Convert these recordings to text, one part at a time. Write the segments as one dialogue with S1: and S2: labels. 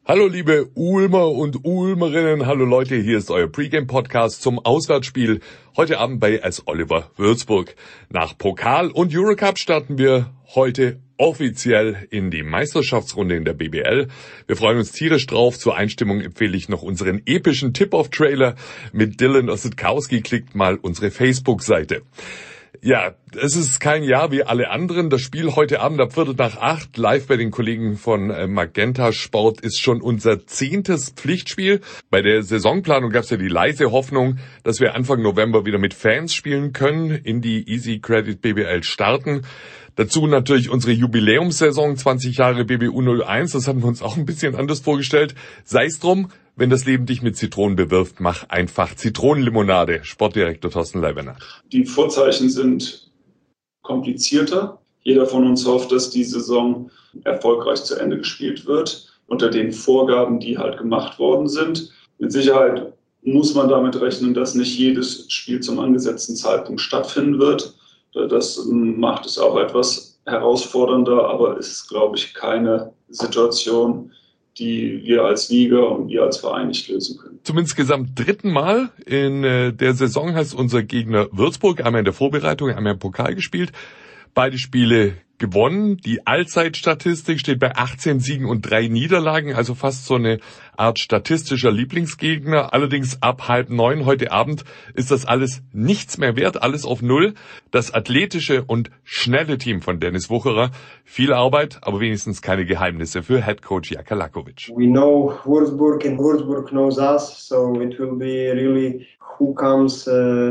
S1: Hallo liebe Ulmer und Ulmerinnen, hallo Leute, hier ist euer Pre-Game-Podcast zum Auswärtsspiel heute Abend bei AS Oliver Würzburg. Nach Pokal und Eurocup starten wir heute offiziell in die Meisterschaftsrunde in der BBL. Wir freuen uns tierisch drauf. Zur Einstimmung empfehle ich noch unseren epischen Tip-Off-Trailer mit Dylan Osetkowski. Klickt mal unsere Facebook-Seite. Ja, es ist kein Jahr wie alle anderen. Das Spiel heute Abend ab 7:45 live bei den Kollegen von Magenta Sport ist schon unser 10. Pflichtspiel. Bei der Saisonplanung gab es ja die leise Hoffnung, dass wir Anfang November wieder mit Fans spielen können, in die Easy Credit BBL starten. Dazu natürlich unsere Jubiläumssaison, 20 Jahre BBU 01. Das haben wir uns auch ein bisschen anders vorgestellt. Sei es drum, wenn das Leben dich mit Zitronen bewirft, mach einfach Zitronenlimonade. Sportdirektor Thorsten Leiberner.
S2: Die Vorzeichen sind komplizierter. Jeder von uns hofft, dass die Saison erfolgreich zu Ende gespielt wird, unter den Vorgaben, die halt gemacht worden sind. Mit Sicherheit muss man damit rechnen, dass nicht jedes Spiel zum angesetzten Zeitpunkt stattfinden wird. Das macht es auch etwas herausfordernder, aber es ist, glaube ich, keine Situation, die wir als Liga und wir als Verein nicht lösen können.
S1: Zum insgesamt 3. Mal in der Saison hat unser Gegner Würzburg einmal in der Vorbereitung, einmal im Pokal gespielt. Beide Spiele gewonnen. Die Allzeitstatistik steht bei 18 Siegen und 3 Niederlagen, also fast so eine Art statistischer Lieblingsgegner. Allerdings ab 8:30 heute Abend ist das alles nichts mehr wert, alles auf Null. Das athletische und schnelle Team von Dennis Wucherer. Viel Arbeit, aber wenigstens keine Geheimnisse für Headcoach Jaka Lakovic.
S3: We know Würzburg and Würzburg knows us, so it will be really who comes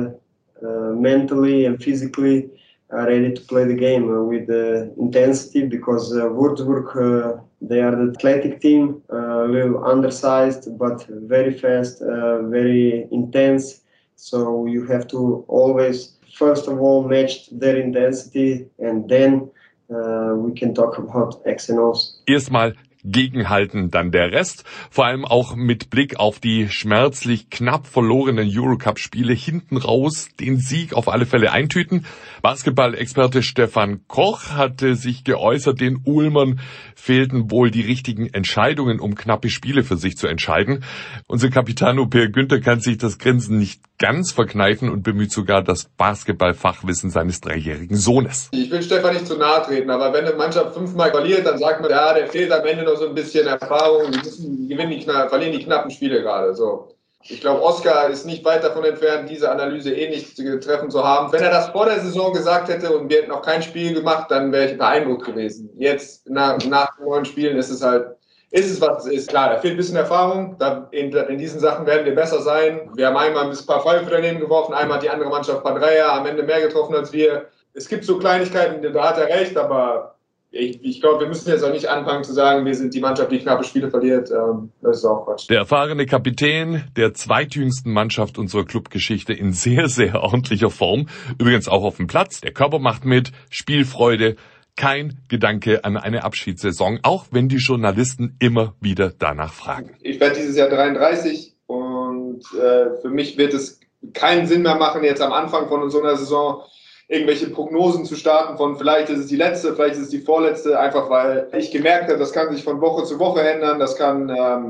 S3: mentally and physically ready to play the game with intensity, because Würzburg, they are the athletic team, a little undersized but very fast, very intense. So you have to always, first of all, match their intensity, and then we can talk about X and O's.
S1: Erstmal gegenhalten, dann der Rest. Vor allem auch mit Blick auf die schmerzlich knapp verlorenen Eurocup-Spiele hinten raus den Sieg auf alle Fälle eintüten. Basketball-Experte Stefan Koch hatte sich geäußert, den Ulmern fehlten wohl die richtigen Entscheidungen, um knappe Spiele für sich zu entscheiden. Unser Capitano Per Günther kann sich das Grinsen nicht ganz verkneifen und bemüht sogar das Basketballfachwissen seines 3-jährigen Sohnes.
S4: Ich will Stefan nicht zu nahe treten, aber wenn eine Mannschaft 5-mal verliert, dann sagt man, ja, der fehlt am Ende noch so ein bisschen Erfahrung, die verlieren die knappen Spiele gerade. So. Ich glaube, Oskar ist nicht weit davon entfernt, diese Analyse nicht treffen zu haben. Wenn er das vor der Saison gesagt hätte und wir hätten noch kein Spiel gemacht, dann wäre ich beeindruckt gewesen. Jetzt, nach 9 Spielen, ist es, was es ist. Klar, da fehlt ein bisschen Erfahrung. In diesen Sachen werden wir besser sein. Wir haben einmal ein paar Pfeife daneben geworfen, einmal hat die andere Mannschaft ein paar Dreier, am Ende mehr getroffen als wir. Es gibt so Kleinigkeiten, da hat er recht, aber ich glaube, wir müssen jetzt auch nicht anfangen zu sagen, wir sind die Mannschaft, die knappe Spiele verliert. Das ist auch Quatsch.
S1: Der erfahrene Kapitän der zweitjüngsten Mannschaft unserer Clubgeschichte in sehr, sehr ordentlicher Form. Übrigens auch auf dem Platz. Der Körper macht mit, Spielfreude. Kein Gedanke an eine Abschiedssaison, auch wenn die Journalisten immer wieder danach fragen.
S4: Ich werde dieses Jahr 33 und für mich wird es keinen Sinn mehr machen, jetzt am Anfang von so einer Saison irgendwelche Prognosen zu starten von vielleicht ist es die letzte, vielleicht ist es die vorletzte, einfach weil ich gemerkt habe, das kann sich von Woche zu Woche ändern, das kann,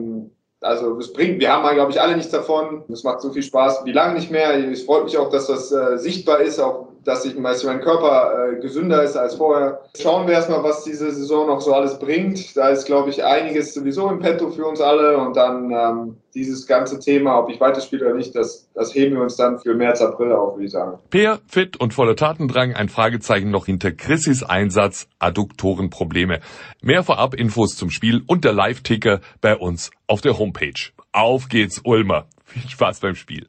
S4: wir haben, glaube ich, alle nichts davon, es macht so viel Spaß wie lange nicht mehr, es freut mich auch, dass das sichtbar ist, auch dass mein Körper gesünder ist als vorher. Schauen wir erstmal, was diese Saison noch so alles bringt. Da ist, glaube ich, einiges sowieso im Petto für uns alle. Und dann dieses ganze Thema, ob ich weiterspiele oder nicht, das heben wir uns dann für März, April auf, würde ich sagen.
S1: Per, fit und voller Tatendrang, ein Fragezeichen noch hinter Chrissys Einsatz, Adduktorenprobleme. Mehr Vorab-Infos zum Spiel und der Live-Ticker bei uns auf der Homepage. Auf geht's, Ulmer. Viel Spaß beim Spiel.